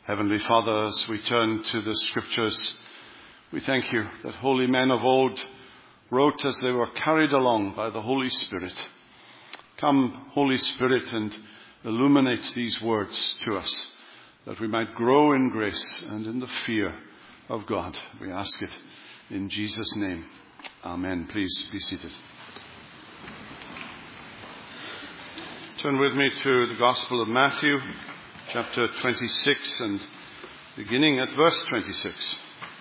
Heavenly Father, as we turn to the Scriptures, we thank you that holy men of old wrote as they were carried along by the Holy Spirit. Come, Holy Spirit, and illuminate these words to us, that we might grow in grace and in the fear of God. We ask it in Jesus' name. Amen. Please be seated. Turn with me to the Gospel of Matthew, chapter 26, and beginning at verse 26.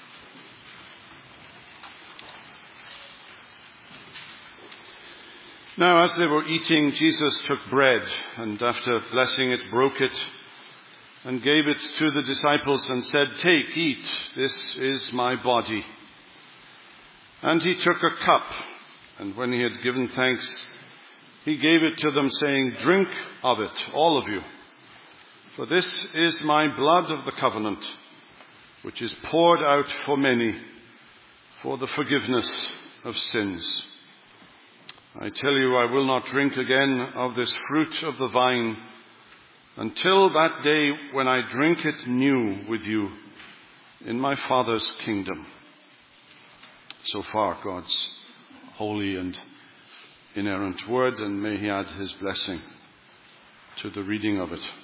Now, as they were eating, Jesus took bread, and after blessing it, broke it, and gave it to the disciples, and said, "Take, eat, this is my body." And he took a cup, and when he had given thanks, he gave it to them, saying, "Drink of it, all of you. For this is my blood of the covenant, which is poured out for many for the forgiveness of sins. I tell you, I will not drink again of this fruit of the vine until that day when I drink it new with you in my Father's kingdom." So far, God's holy and inerrant word, and may he add his blessing to the reading of it.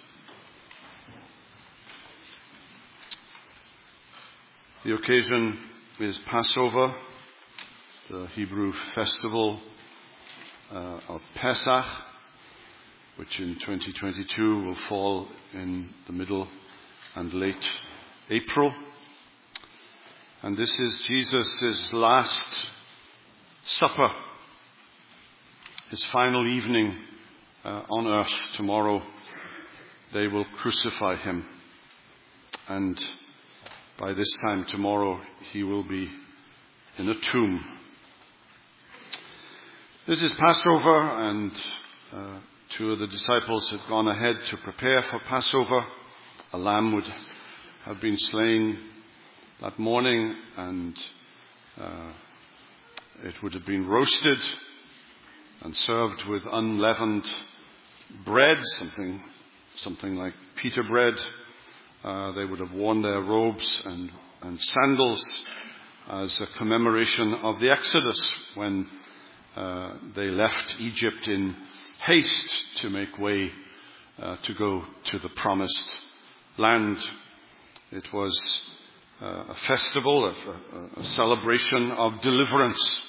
The occasion is Passover, the Hebrew festival of Pesach, which in 2022 will fall in the middle and late April. And this is Jesus' last supper, his final evening on earth. Tomorrow they will crucify him, and by this time tomorrow he will be in a tomb. This is Passover, and two of the disciples had gone ahead to prepare for Passover. A lamb would have been slain that morning, and it would have been roasted and served with unleavened bread, something like pita bread. They would have worn their robes and sandals as a commemoration of the Exodus, when they left Egypt in haste to make way to go to the promised land. It was a festival, a celebration of deliverance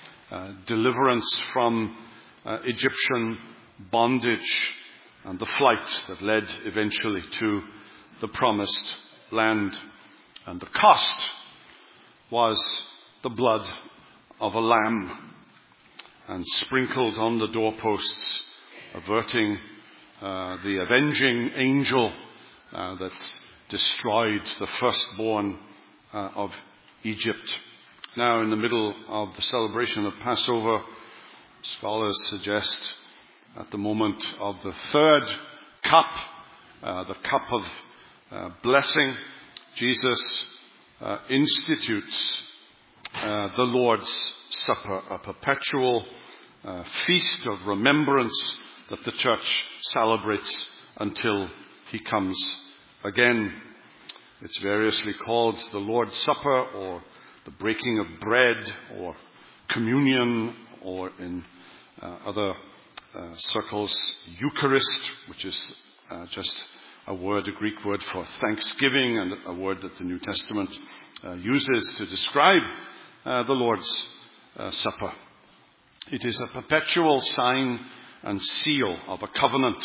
from Egyptian bondage and the flight that led eventually to the promised land. And the cost was the blood of a lamb, and sprinkled on the doorposts, averting the avenging angel that destroyed the firstborn of Egypt. Now, in the middle of the celebration of Passover, scholars suggest at the moment of the third cup, the cup of blessing, Jesus institutes the Lord's Supper, a perpetual feast of remembrance that the church celebrates until he comes again. It's variously called the Lord's Supper, or the breaking of bread, or communion, or in other circles, Eucharist, which is just a Greek word for thanksgiving, and a word that the New Testament uses to describe the Lord's Supper. It is a perpetual sign and seal of a covenant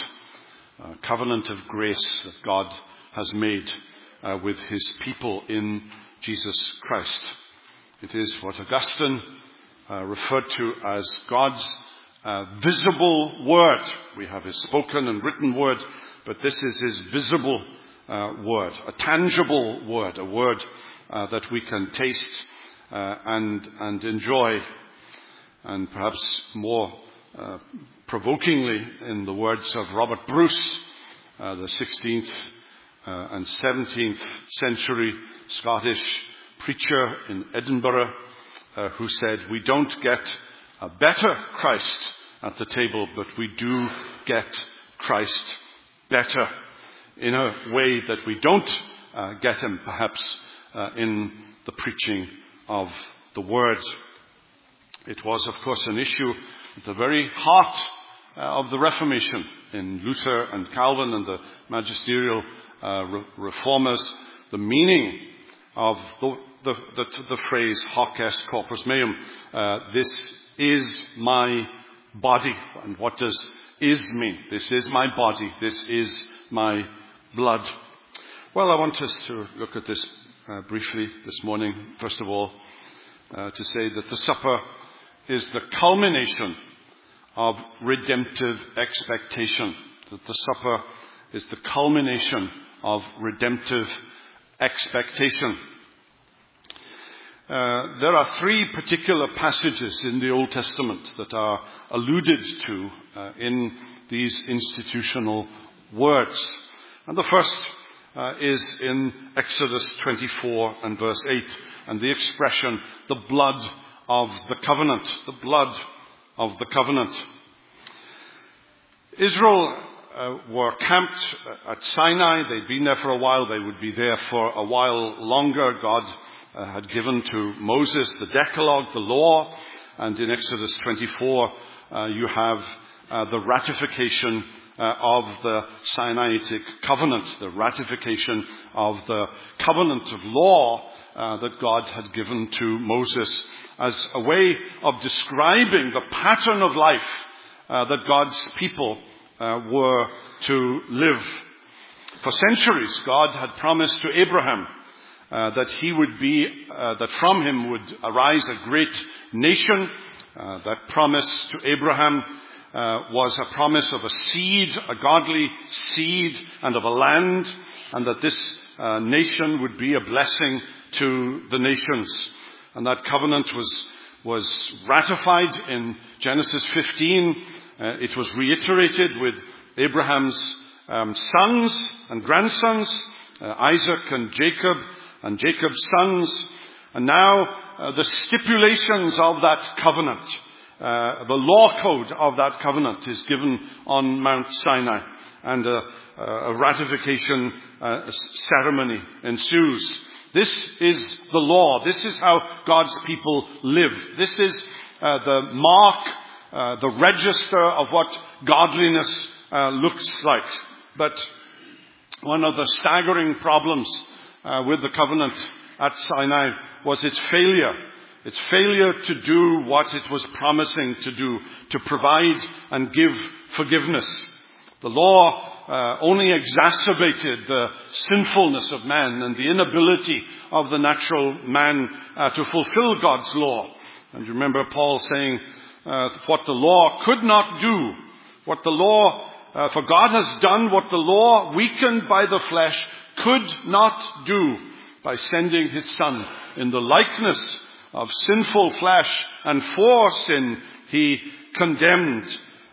of grace that God has made with his people in Jesus Christ. It is what Augustine referred to as God's visible word. We have his spoken and written word, but this is his visible word, a tangible word, a word that we can taste and enjoy. And perhaps more provokingly, in the words of Robert Bruce, the 16th and 17th century Scottish preacher in Edinburgh, who said, "We don't get a better Christ at the table, but we do get Christ better, in a way that we don't get him, perhaps in the preaching of the word. It was, of course, an issue at the very heart of the Reformation in Luther and Calvin and the magisterial reformers, the meaning of the phrase hoc est corpus meum. This is my body. And what does is mean? This is my body. This is my blood. Well, I want us to look at this briefly this morning. First of all, to say that the supper is the culmination of redemptive expectation. That the supper is the culmination of redemptive expectation. There are three particular passages in the Old Testament that are alluded to in these institutional words. And the first is in Exodus 24 and verse 8, and the expression, the blood of the covenant. The blood of the covenant. Israel were camped at Sinai. They'd been there for a while. They would be there for a while longer. God had given to Moses the Decalogue, the law, and in Exodus 24 you have the ratification of the Sinaitic covenant, the ratification of the covenant of law that God had given to Moses as a way of describing the pattern of life that God's people were to live. For centuries, God had promised to Abraham that he would be, that from him would arise a great nation. That promise to Abraham was a promise of a seed, a godly seed, and of a land, and that this nation would be a blessing to the nations. And that covenant was ratified in Genesis 15. It was reiterated with Abraham's sons and grandsons, Isaac and Jacob's sons. And now the stipulations of that covenant, the law code of that covenant is given on Mount Sinai, and a ratification ceremony ensues. This is the law. This is how God's people live. This is the mark, the register of what godliness looks like. But one of the staggering problems with the covenant at Sinai was its failure. Its failure to do what it was promising to do, to provide and give forgiveness. The law only exacerbated the sinfulness of man and the inability of the natural man to fulfill God's law. And you remember Paul saying what the law could not do, what the law, for God has done what the law, weakened by the flesh, could not do by sending his Son in the likeness of sinful flesh, and for sin he condemned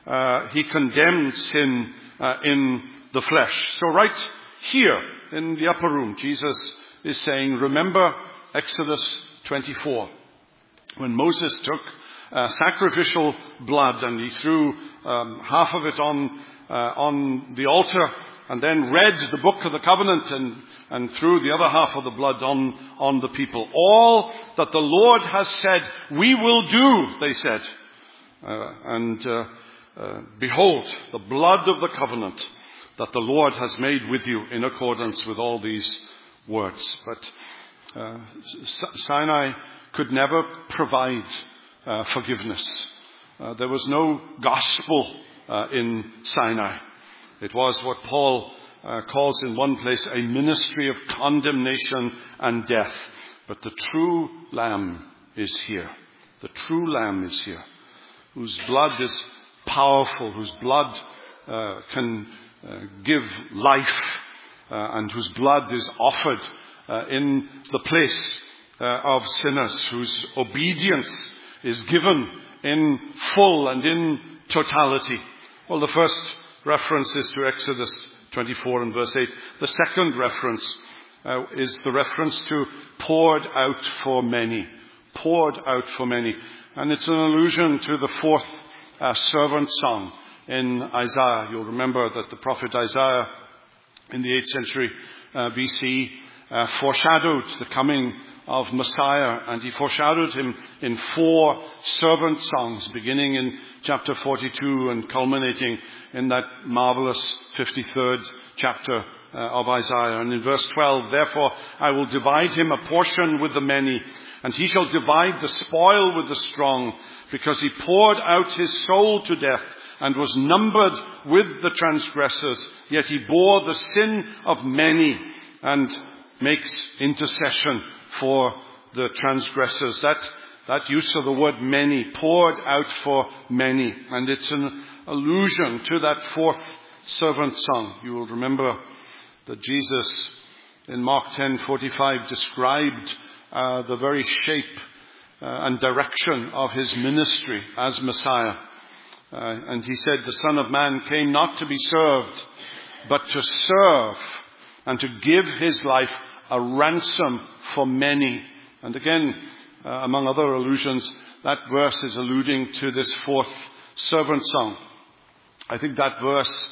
sin in the flesh. So right here in the upper room, Jesus is saying, remember Exodus 24, when Moses took sacrificial blood and he threw half of it on the altar, and then read the book of the covenant and threw the other half of the blood on the people. All that the Lord has said, we will do, they said. Behold, the blood of the covenant that the Lord has made with you in accordance with all these words. But Sinai could never provide forgiveness. There was no gospel in Sinai. It was what Paul calls in one place a ministry of condemnation and death. But the true Lamb is here. The true Lamb is here, whose blood is powerful, whose blood can give life, and whose blood is offered in the place of sinners, whose obedience is given in full and in totality. Well, the first reference is to Exodus 24 and verse 8. The second reference is the reference to poured out for many. Poured out for many. And it's an allusion to the fourth servant song in Isaiah. You'll remember that the prophet Isaiah in the 8th century BC foreshadowed the coming of Messiah, and he foreshadowed him in 4 servant songs, beginning in chapter 42 and culminating in that marvelous 53rd chapter of Isaiah. And in verse 12, therefore I will divide him a portion with the many, and he shall divide the spoil with the strong, because he poured out his soul to death and was numbered with the transgressors, yet he bore the sin of many and makes intercession for the transgressors. That use of the word many, poured out for many. And it's an allusion to that 4th servant song. You will remember that Jesus in Mark 10:45 described the very shape and direction of his ministry as Messiah. And he said, the Son of Man came not to be served, but to serve and to give his life a ransom for many. And again, among other allusions, that verse is alluding to this 4th servant song. I think that verse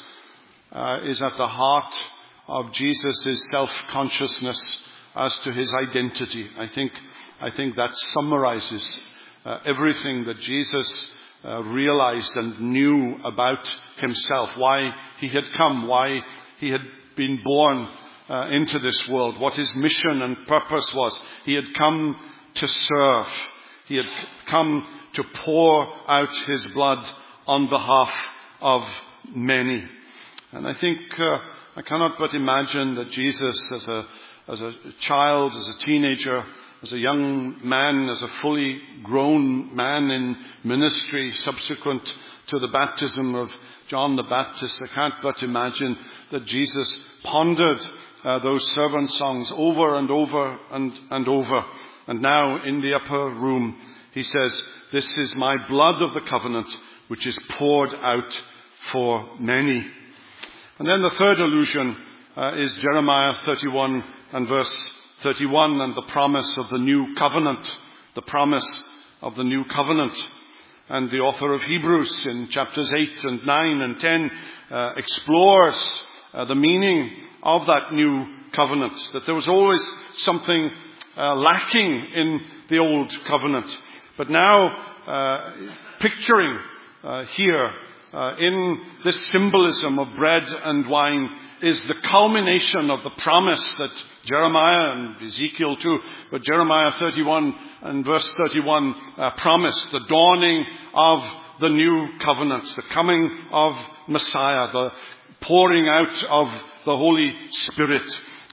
is at the heart of Jesus' self-consciousness as to his identity. I think that summarizes everything that Jesus realized and knew about himself, why he had come, why he had been born into this world, what his mission and purpose was. He had come to serve. He had come to pour out his blood on behalf of many. And I think I cannot but imagine that Jesus, as a child, as a teenager, as a young man, as a fully grown man in ministry subsequent to the baptism of John the Baptist, I can't but imagine that Jesus pondered those servant songs over and over and over. And now in the upper room, he says, this is my blood of the covenant, which is poured out for many. And then the third allusion is Jeremiah 31 and verse 31, and the promise of the new covenant. The promise of the new covenant. And the author of Hebrews in chapters 8 and 9 and 10 explores the meaning of that new covenant. That there was always something lacking in the old covenant. But now, picturing here in this symbolism of bread and wine is the culmination of the promise that Jeremiah and Ezekiel too, but Jeremiah 31 and verse 31 promised the dawning of the new covenant, the coming of Messiah, the pouring out of the Holy Spirit.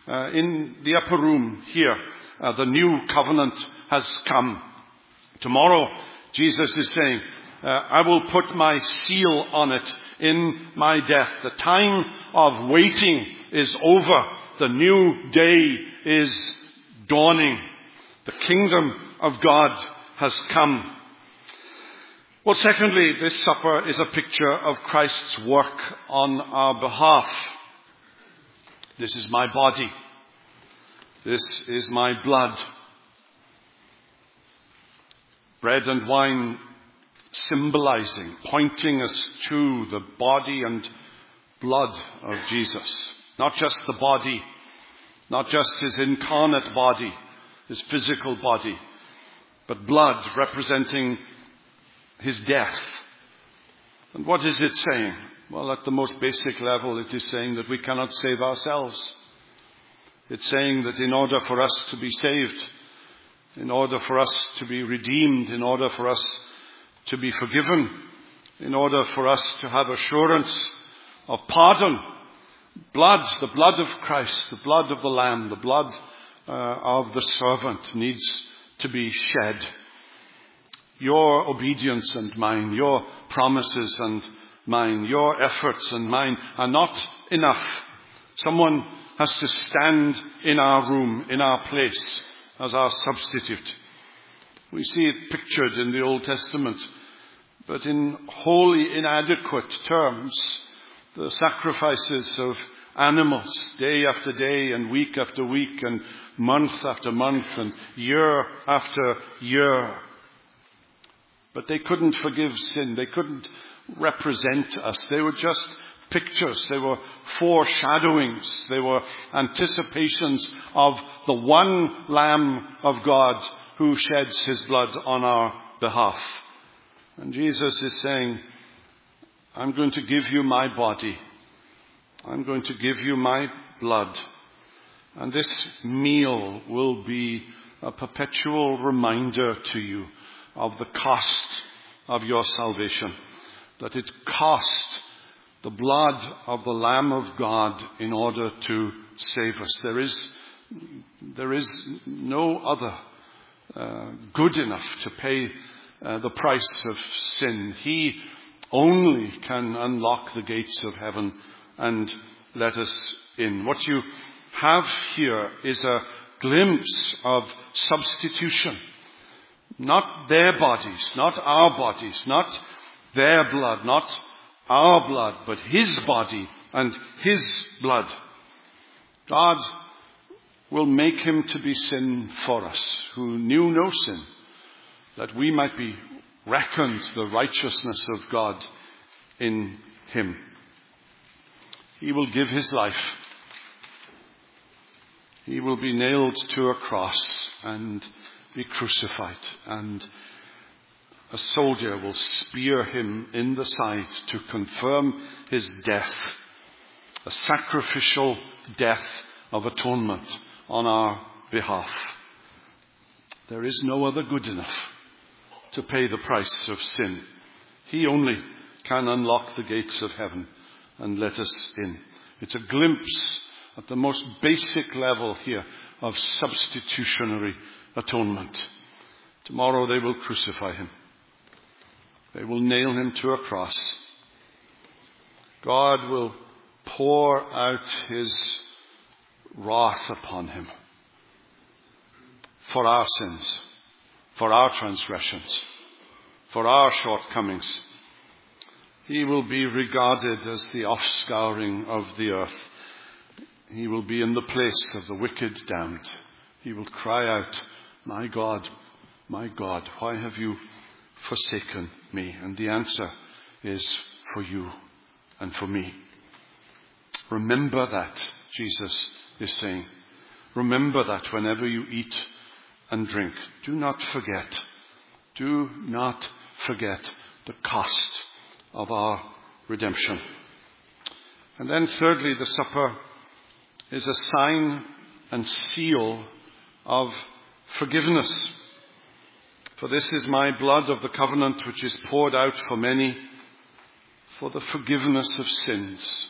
In the upper room here, the new covenant has come. Tomorrow, Jesus is saying, I will put my seal on it in my death. The time of waiting is over. The new day is dawning. The kingdom of God has come. Well, secondly, this supper is a picture of Christ's work on our behalf. This is my body. This is my blood. Bread and wine symbolizing, pointing us to the body and blood of Jesus. Not just the body, not just his incarnate body, his physical body, but blood representing his death. And what is it saying? Well, at the most basic level, it is saying that we cannot save ourselves. It's saying that in order for us to be saved, in order for us to be redeemed, in order for us to be forgiven, in order for us to have assurance of pardon, blood, the blood of Christ, the blood of the Lamb, the blood of the servant needs to be shed. Your obedience and mine, your promises and mine, your efforts and mine are not enough. Someone has to stand in our room, in our place, as our substitute. We see it pictured in the Old Testament, but in wholly inadequate terms. The sacrifices of animals, day after day and week after week and month after month and year after year. But they couldn't forgive sin. They couldn't represent us. They were just pictures. They were foreshadowings. They were anticipations of the one Lamb of God who sheds his blood on our behalf. And Jesus is saying, I'm going to give you my body. I'm going to give you my blood. And this meal will be a perpetual reminder to you of the cost of your salvation. That it cost the blood of the Lamb of God in order to save us. There is no other good enough to pay the price of sin. He only can unlock the gates of heaven and let us in. What you have here is a glimpse of substitution. Not their bodies, not our bodies, not their blood, not our blood, but his body and his blood. God will make him to be sin for us, who knew no sin, that we might be reckoned the righteousness of God in him. He will give his life. He will be nailed to a cross and be crucified, and a soldier will spear him in the side to confirm his death, a sacrificial death of atonement on our behalf. There is no other good enough to pay the price of sin. He only can unlock the gates of heaven and let us in. It's a glimpse at the most basic level here of substitutionary atonement. Tomorrow they will crucify him. They will nail him to a cross. God will pour out his wrath upon him for our sins, for our transgressions, for our shortcomings. He will be regarded as the offscouring of the earth. He will be in the place of the wicked damned. He will cry out, my God, why have you forsaken me? And the answer is for you and for me. Remember that, Jesus is saying. Remember that whenever you eat and drink. Do not forget the cost of our redemption. And then thirdly, the supper is a sign and seal of forgiveness. For this is my blood of the covenant, which is poured out for many for the forgiveness of sins.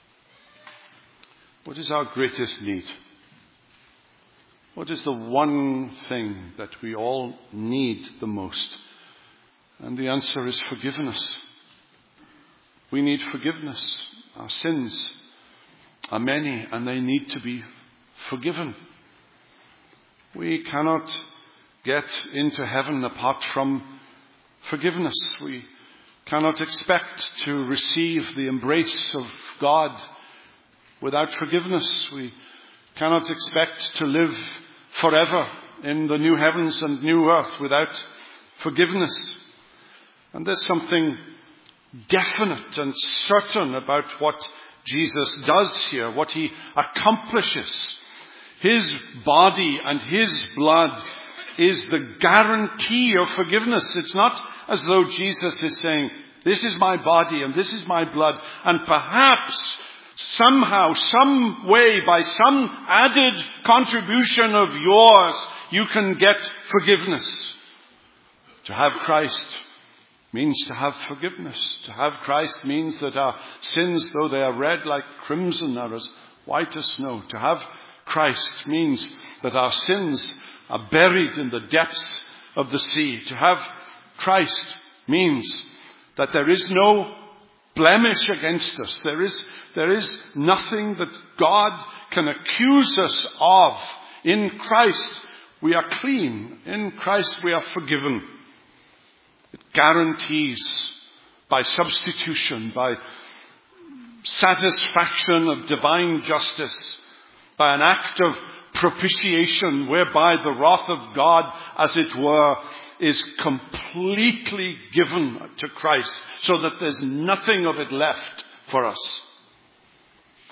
What is our greatest need? What is the one thing that we all need the most? And the answer is forgiveness. We need forgiveness. Our sins are many and they need to be forgiven. We cannot get into heaven apart from forgiveness. We cannot expect to receive the embrace of God without forgiveness. We cannot expect to live forever in the new heavens and new earth without forgiveness. And there's something definite and certain about what Jesus does here, what he accomplishes. His body and his blood is the guarantee of forgiveness. It's not as though Jesus is saying, this is my body and this is my blood, and perhaps somehow, some way, by some added contribution of yours, you can get forgiveness. To have Christ means to have forgiveness. To have Christ means that our sins, though they are red like crimson, are as white as snow. To have Christ means that our sins are buried in the depths of the sea. To have Christ means that there is no blemish against us. There is nothing that God can accuse us of. In Christ we are clean. In Christ we are forgiven. It guarantees by substitution, by satisfaction of divine justice, by an act of propitiation whereby the wrath of God, as it were, is completely given to Christ, so that there's nothing of it left for us.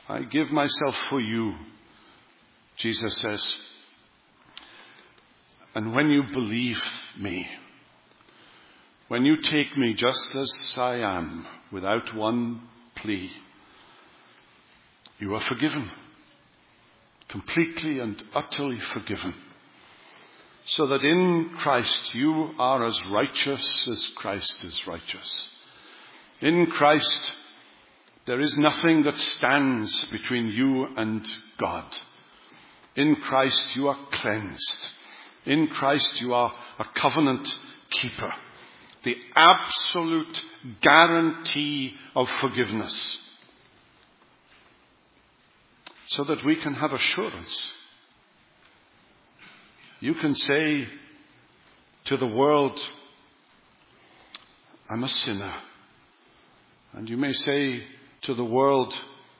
I give myself for you, Jesus says. And when you believe me, when you take me just as I am, without one plea, you are forgiven, completely and utterly forgiven, so that in Christ you are as righteous as Christ is righteous. In Christ there is nothing that stands between you and God. In Christ you are cleansed. In Christ you are a covenant keeper. The absolute guarantee of forgiveness. So that we can have assurance. You can say to the world, I'm a sinner. And you may say to the world,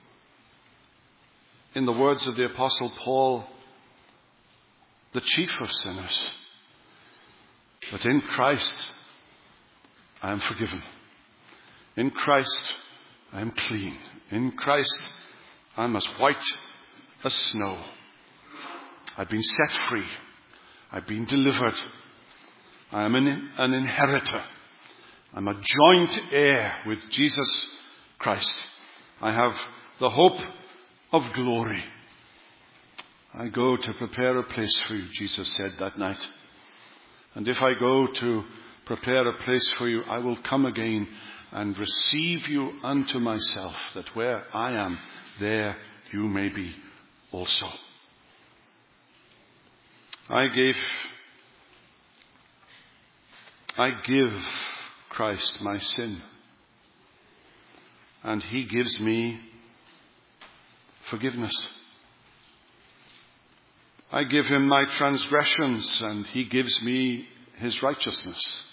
in the words of the Apostle Paul, the chief of sinners. But in Christ, I am forgiven. In Christ, I am clean. In Christ, I am as white as snow. I've been set free. I've been delivered. I am an inheritor. I'm a joint heir with Jesus Christ. I have the hope of glory. I go to prepare a place for you, Jesus said that night. And if I go to prepare a place for you, I will come again and receive you unto myself, that where I am, there you may be also. I give Christ my sin, and he gives me forgiveness. I give him my transgressions, and he gives me his righteousness.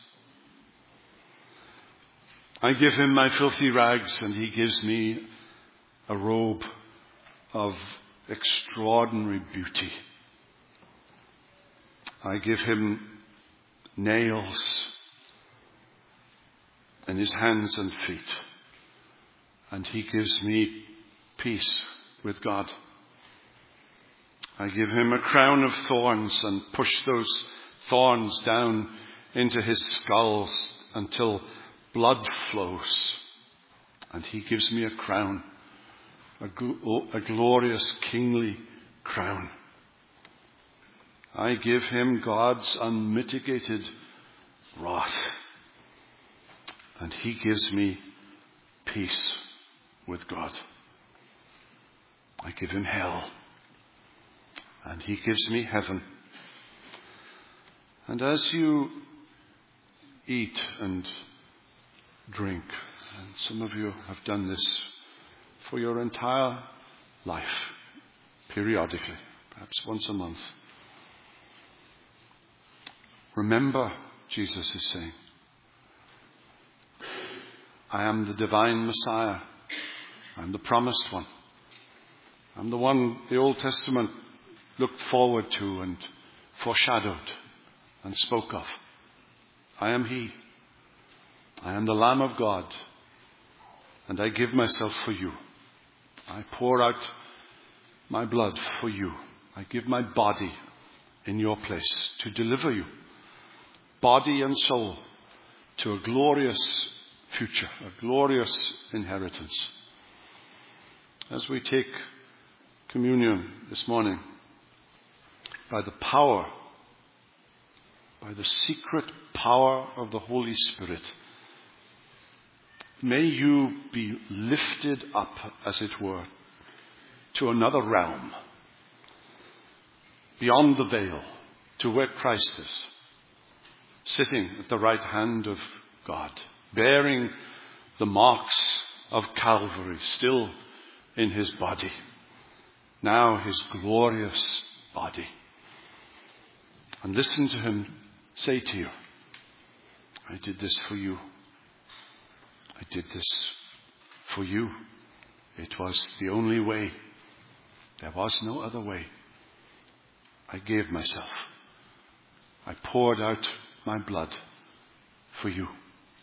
I give him my filthy rags, and he gives me a robe of extraordinary beauty. I give him nails in his hands and feet, and he gives me peace with God. I give him a crown of thorns and push those thorns down into his skulls until blood flows, and he gives me a crown, a glorious kingly crown. I give him God's unmitigated wrath, and he gives me peace with God. I give him hell, and he gives me heaven. And as you eat and drink, and some of you have done this for your entire life, periodically, perhaps once a month, remember, Jesus is saying, I am the divine Messiah. I'm the promised one. I'm the one the Old Testament looked forward to and foreshadowed and spoke of. I am he. I am the Lamb of God, and I give myself for you. I pour out my blood for you. I give my body in your place to deliver you, body and soul, to a glorious future, a glorious inheritance. As we take communion this morning, by the power, by the secret power of the Holy Spirit, may you be lifted up, as it were, to another realm, beyond the veil, to where Christ is, sitting at the right hand of God, bearing the marks of Calvary still in his body, now his glorious body. And listen to him say to you, I did this for you. I did this for you. It was the only way. There was no other way. I gave myself. I poured out my blood for you,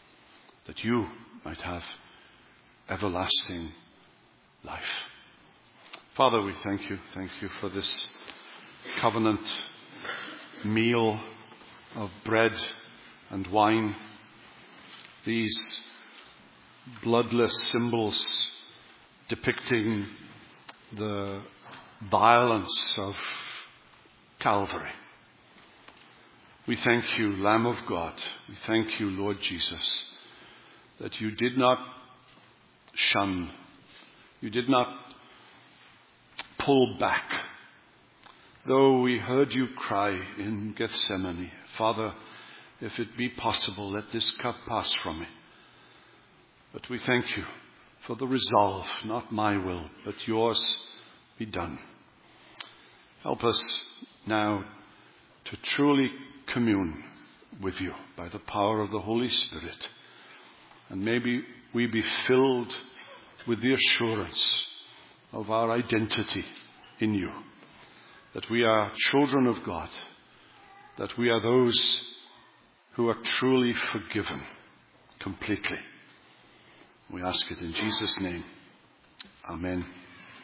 that you might have everlasting life. Father, we thank you. Thank you for this covenant meal of bread and wine. These bloodless symbols depicting the violence of Calvary. We thank you, Lamb of God. We thank you, Lord Jesus, that you did not shun, you did not pull back. Though we heard you cry in Gethsemane, Father, if it be possible, let this cup pass from me. But we thank you for the resolve, not my will, but yours be done. Help us now to truly commune with you by the power of the Holy Spirit. And maybe we be filled with the assurance of our identity in you, that we are children of God, that we are those who are truly forgiven completely. We ask it in Jesus' name. Amen.